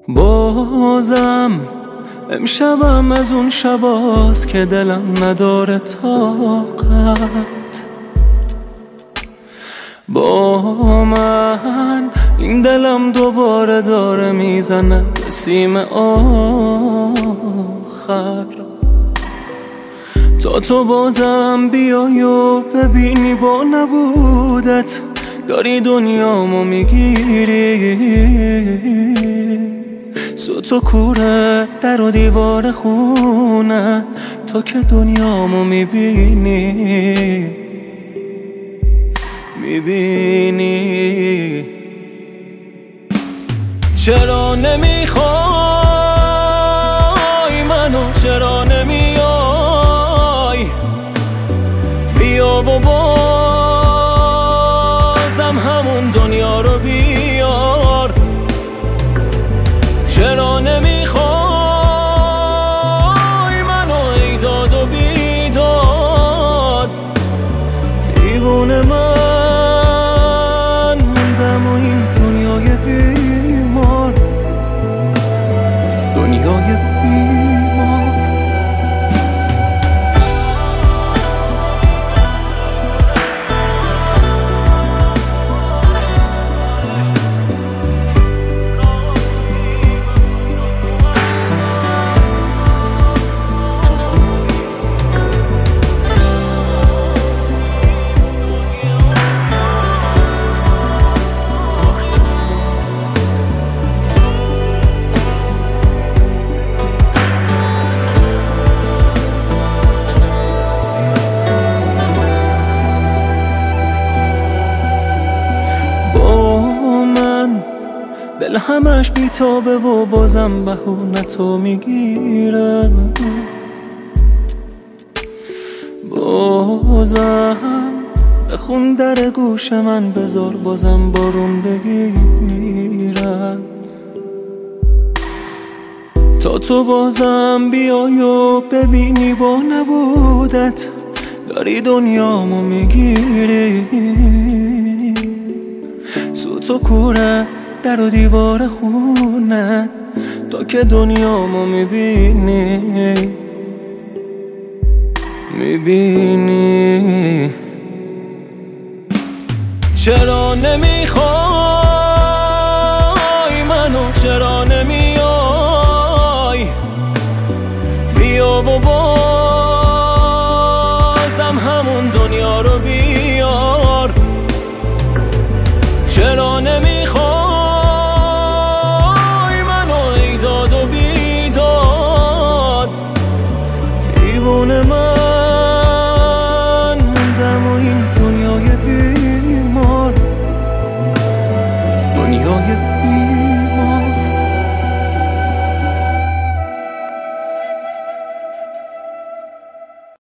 بازم امشبم از اون شباست که دلم نداره طاقت. با من این دلم دوباره داره میزنه به سیم آخر. تا تو بازم بیای و ببینی با نبودت داری دنیامو میگیری. سوت و کوره در و دیوار خونه تو که دنیامو میبینی. چرا نمیخوای منو، چرا نمیای؟ بیا و بازم همون دنیا رو بیار. چرا نمیخوای منو ای داد و بیداد؟ دیوونه من موندم و این دنیای بیمار، دنیای بیمار. دل همش بیتابه و بازم بهونه تو میگیره. بازم بخون در گوش من بذار بازم بارون بگیره. تا تو بازم بیای و ببینی با نبودت داری دنیامو میگیری. سوت و کوره در و دیوار خونه تو که دنیامو میبینی. چرا نمیخوای منو، چرا نمیای؟ بیا و بازم همون دنیا رو بیار. چرا نمیخوای منو ای داد و بیداد؟ دیوونه من موندم و این دنیای بیمار، دنیای بیمار.